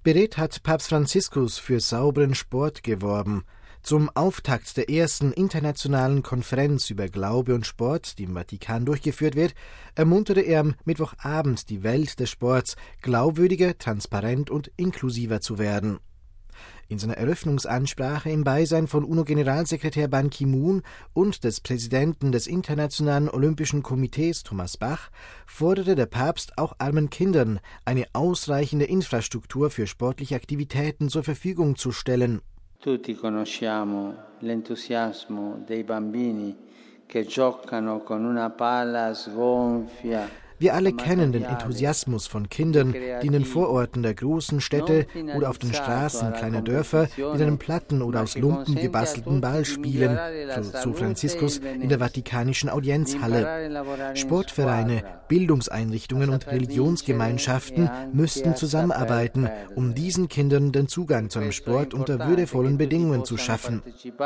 Beredt hat Papst Franziskus für sauberen Sport geworben. Zum Auftakt der ersten internationalen Konferenz über Glaube und Sport, die im Vatikan durchgeführt wird, ermunterte er am Mittwochabend die Welt des Sports, glaubwürdiger, transparent und inklusiver zu werden. In seiner Eröffnungsansprache im Beisein von UNO-Generalsekretär Ban Ki-moon und des Präsidenten des Internationalen Olympischen Komitees Thomas Bach forderte der Papst auch armen Kindern eine ausreichende Infrastruktur für sportliche Aktivitäten zur Verfügung zu stellen. Tutti conosciamo l'entusiasmo dei bambini che giocano con una palla sgonfia. Wir alle kennen den Enthusiasmus von Kindern, die in den Vororten der großen Städte oder auf den Straßen kleiner Dörfer mit einem platten oder aus Lumpen gebastelten Ball spielen, so Franziskus in der Vatikanischen Audienzhalle. Sportvereine, Bildungseinrichtungen und Religionsgemeinschaften müssten zusammenarbeiten, um diesen Kindern den Zugang zu einem Sport unter würdevollen Bedingungen zu schaffen.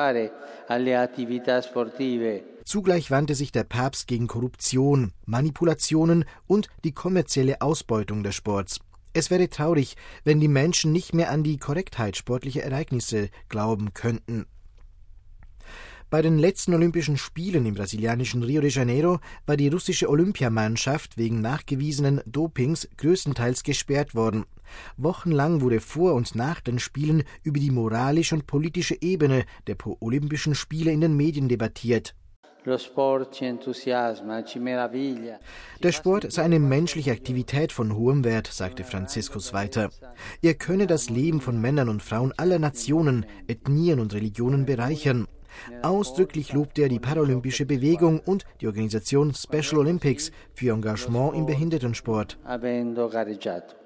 Zugleich wandte sich der Papst gegen Korruption, Manipulationen und die kommerzielle Ausbeutung des Sports. Es wäre traurig, wenn die Menschen nicht mehr an die Korrektheit sportlicher Ereignisse glauben könnten. Bei den letzten Olympischen Spielen im brasilianischen Rio de Janeiro war die russische Olympiamannschaft wegen nachgewiesenen Dopings größtenteils gesperrt worden. Wochenlang wurde vor und nach den Spielen über die moralische und politische Ebene der Olympischen Spiele in den Medien debattiert. Der Sport sei eine menschliche Aktivität von hohem Wert, sagte Franziskus weiter. Er könne das Leben von Männern und Frauen aller Nationen, Ethnien und Religionen bereichern. Ausdrücklich lobte er die paralympische Bewegung und die Organisation Special Olympics für ihr Engagement im Behindertensport.